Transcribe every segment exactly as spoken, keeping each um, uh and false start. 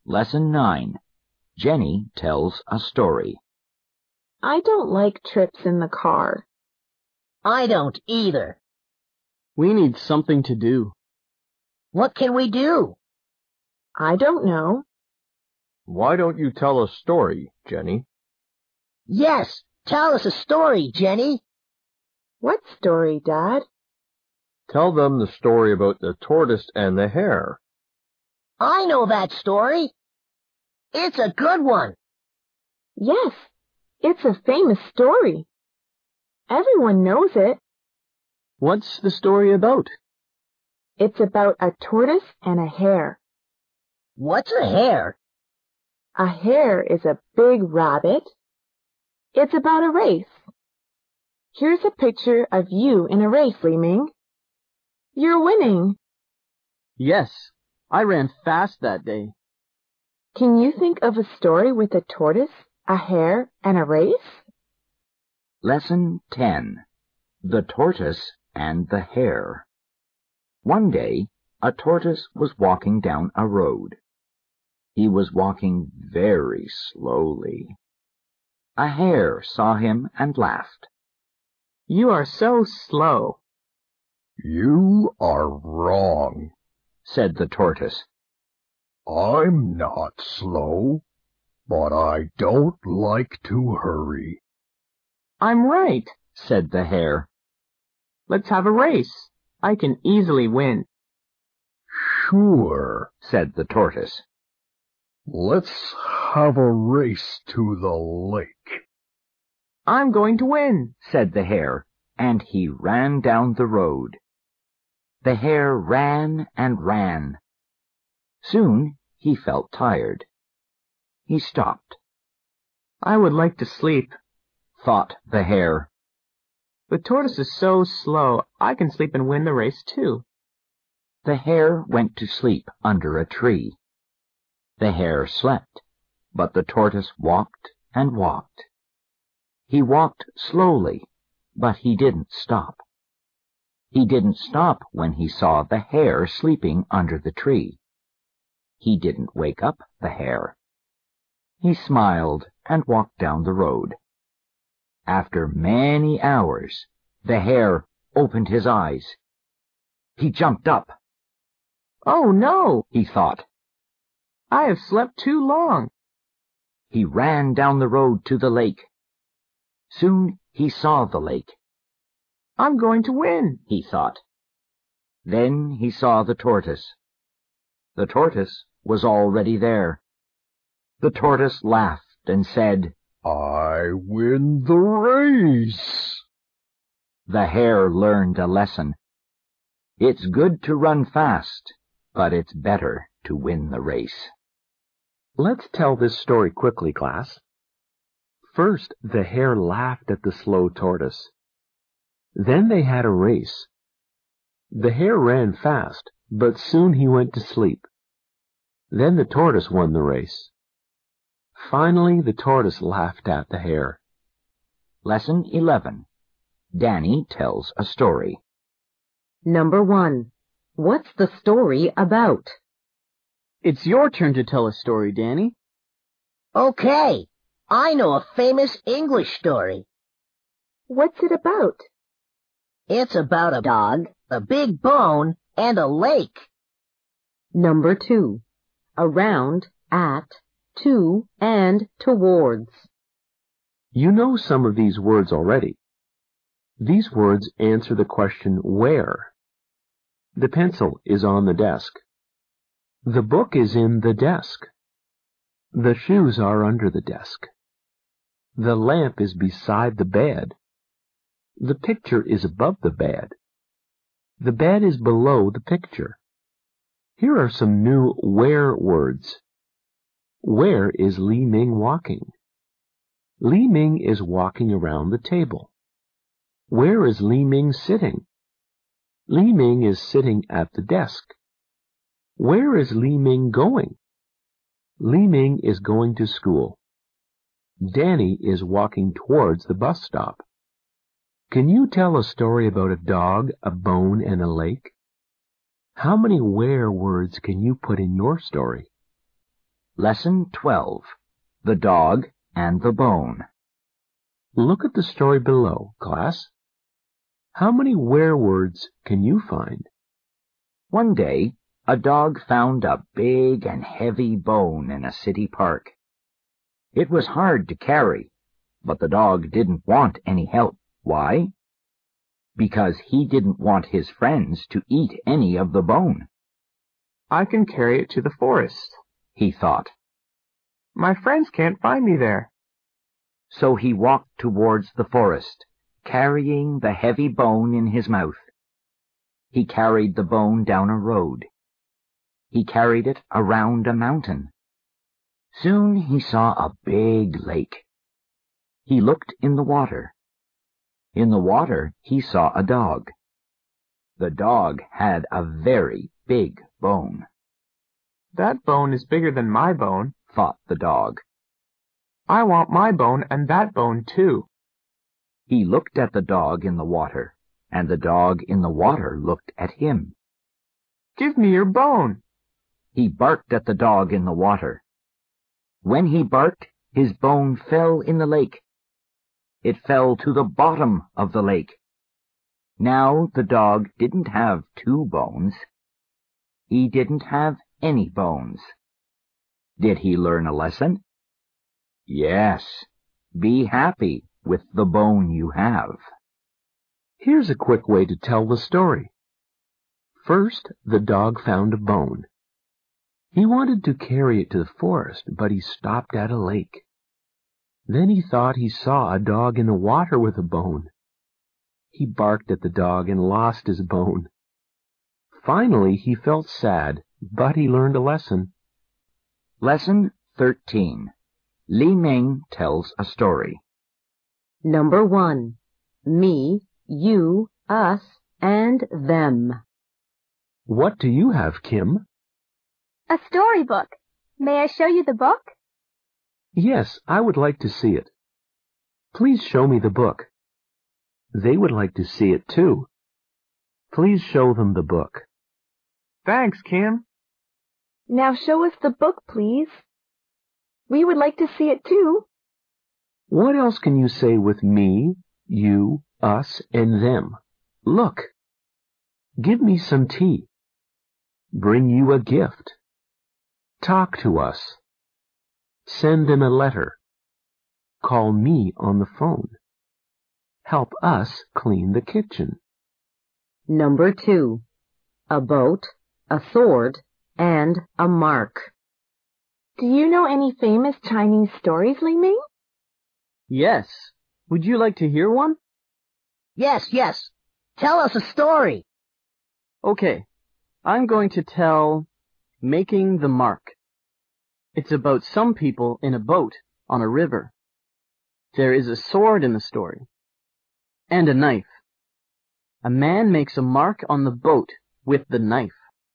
Lesson nine. Jenny tells a story. I don't like trips in the car. I don't either. We need something to do. What can we do? I don't know. Why don't you tell a story, Jenny? Yes, tell us a story, Jenny. What story, Dad? Tell them the story about the tortoise and the hare. I know that story. It's a good one. Yes, it's a famous story. Everyone knows it. What's the story about? It's about a tortoise and a hare. What's a hare? A hare is a big rabbit. It's about a race. Here's a picture of you in a race, Li Ming. You're winning. Yes, I ran fast that day. Can you think of a story with a tortoise, a hare, and a race? Lesson ten. The Tortoise and the Hare. One day, a tortoise was walking down a road. He was walking very slowly. A hare saw him and laughed. You are so slow. You are wrong, said the tortoise. I'm not slow, but I don't like to hurry. I'm right, said the hare. Let's have a race. I can easily win. Sure, said the tortoise. Let's have a race to the lake. I'm going to win, said the hare, and he ran down the road. The hare ran and ran. Soon he felt tired. He stopped. I would like to sleep, thought the hare. The tortoise is so slow, I can sleep and win the race too. The hare went to sleep under a tree. The hare slept, but the tortoise walked and walked. He walked slowly, but he didn't stop. He didn't stop when he saw the hare sleeping under the tree. He didn't wake up the hare. He smiled and walked down the road. After many hours, the hare opened his eyes. He jumped up. Oh no, he thought. I have slept too long. He ran down the road to the lake. Soon he saw the lake. I'm going to win, he thought. Then he saw the tortoise. The tortoise was already there. The tortoise laughed and said, I win the race. The hare learned a lesson. It's good to run fast, but it's better to win the race. Let's tell this story quickly, class. First, the hare laughed at the slow tortoise. Then they had a race. The hare ran fast, but soon he went to sleep. Then the tortoise won the race. Finally, the tortoise laughed at the hare. Lesson eleven. Danny tells a story. Number one. What's the story about? It's your turn to tell a story, Danny. Okay, I know a famous English story. What's it about? It's about a dog, a big bone, and a lake. Number two. Around, at, to, and towards. You know some of these words already. These words answer the question where. The pencil is on the desk. The book is in the desk. The shoes are under the desk. The lamp is beside the bed. The picture is above the bed. The bed is below the picture. Here are some new where words. Where is Li Ming walking? Li Ming is walking around the table. Where is Li Ming sitting? Li Ming is sitting at the desk. Where is Li Ming going? Li Ming is going to school. Danny is walking towards the bus stop. Can you tell a story about a dog, a bone, and a lake? How many where words can you put in your story? Lesson twelve. The Dog and the Bone. Look at the story below, class. How many where words can you find? One day, a dog found a big and heavy bone in a city park. It was hard to carry, but the dog didn't want any help. Why? Because he didn't want his friends to eat any of the bone. I can carry it to the forest, he thought. My friends can't find me there. So he walked towards the forest, carrying the heavy bone in his mouth. He carried the bone down a road. He carried it around a mountain. Soon he saw a big lake. He looked in the water. In the water he saw a dog. The dog had a very big bone. That bone is bigger than my bone, thought the dog. I want my bone and that bone too. He looked at the dog in the water, and the dog in the water looked at him. Give me your bone. He barked at the dog in the water. When he barked, his bone fell in the lake. It fell to the bottom of the lake. Now the dog didn't have two bones. He didn't have any bones. Did he learn a lesson? Yes. Be happy with the bone you have. Here's a quick way to tell the story. First, the dog found a bone. He wanted to carry it to the forest, but he stopped at a lake. Then he thought he saw a dog in the water with a bone. He barked at the dog and lost his bone. Finally, he felt sad, but he learned a lesson. Lesson thirteen. Li Ming tells a story. Number one. Me, you, us, and them. What do you have, Kim? A storybook. May I show you the book? Yes, I would like to see it. Please show me the book. They would like to see it too. Please show them the book. Thanks, Kim. Now show us the book, please. We would like to see it too. What else can you say with me, you, us, and them? Look. Give me some tea. Bring you a gift. Talk to us. Send them a letter. Call me on the phone. Help us clean the kitchen. Number two. A boat, a sword, and a mark. Do you know any famous Chinese stories, Li Ming? Yes. Would you like to hear one? Yes, yes. Tell us a story. Okay. I'm going to tell Making the Mark. It's about some people in a boat on a river. There is a sword in the story. And a knife. A man makes a mark on the boat with the knife.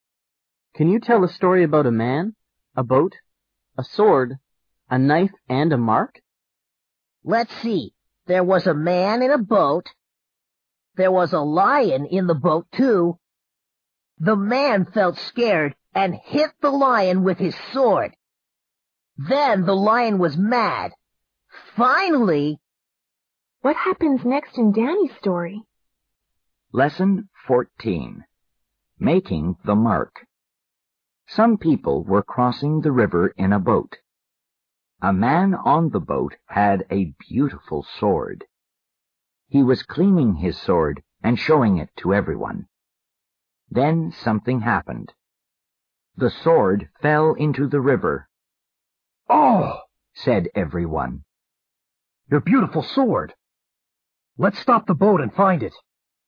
Can you tell a story about a man, a boat, a sword, a knife, and a mark? Let's see. There was a man in a boat. There was a lion in the boat, too. The man felt scared and hit the lion with his sword. Then the lion was mad. Finally... What happens next in Danny's story? Lesson fourteen. Making the Mark. Some people were crossing the river in a boat. A man on the boat had a beautiful sword. He was cleaning his sword and showing it to everyone. Then something happened. The sword fell into the river. "Oh," said everyone. "your beautiful sword. Let's stop the boat and find it."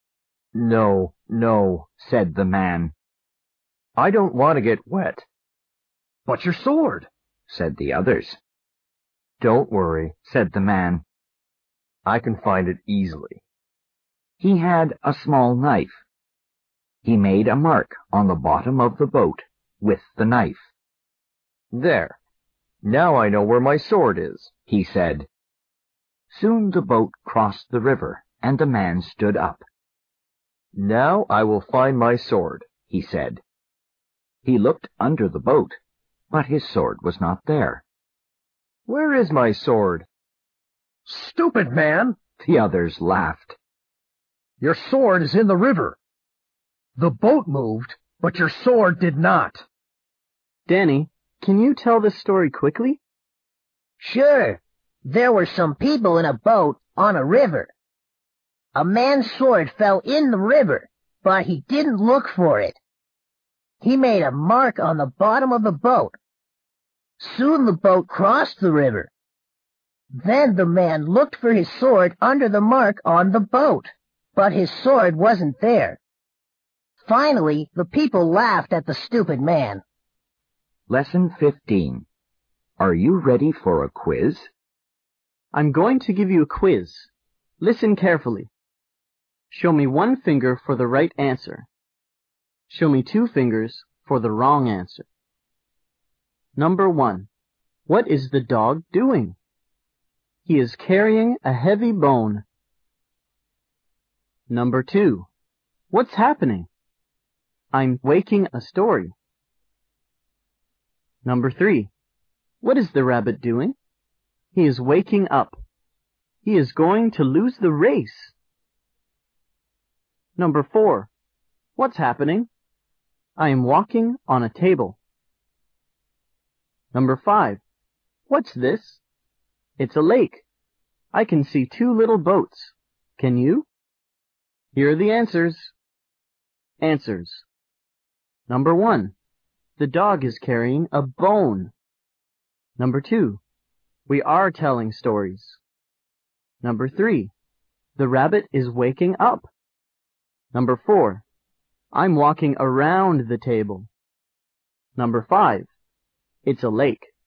No, no, said the man. I don't want to get wet. "But your sword," said the others. Don't worry, said the man. I can find it easily. He had a small knife. He made a mark on the bottom of the boat with the knife. There. Now I know where my sword is, he said. Soon the boat crossed the river, and the man stood up. Now I will find my sword, he said. He looked under the boat, but his sword was not there. Where is my sword? Stupid man! The others laughed. Your sword is in the river. The boat moved, but your sword did not. Danny, can you tell this story quickly? Sure. There were some people in a boat on a river. A man's sword fell in the river, but he didn't look for it. He made a mark on the bottom of the boat. Soon the boat crossed the river. Then the man looked for his sword under the mark on the boat, but his sword wasn't there. Finally, the people laughed at the stupid man. Lesson fifteen. Are you ready for a quiz? I'm going to give you a quiz. Listen carefully. Show me one finger for the right answer. Show me two fingers for the wrong answer. Number one. What is the dog doing? He is carrying a heavy bone. Number two. What's happening? I'm waking a story. Number three. What is the rabbit doing? He is waking up. He is going to lose the race. Number four. What's happening? I am walking on a table. Number five. What's this? It's a lake. I can see two little boats. Can you? Here are the answers. Answers. Number one. The dog is carrying a bone. Number two. We are telling stories. Number three. The rabbit is waking up. Number four. I'm walking around the table. Number five. It's a lake.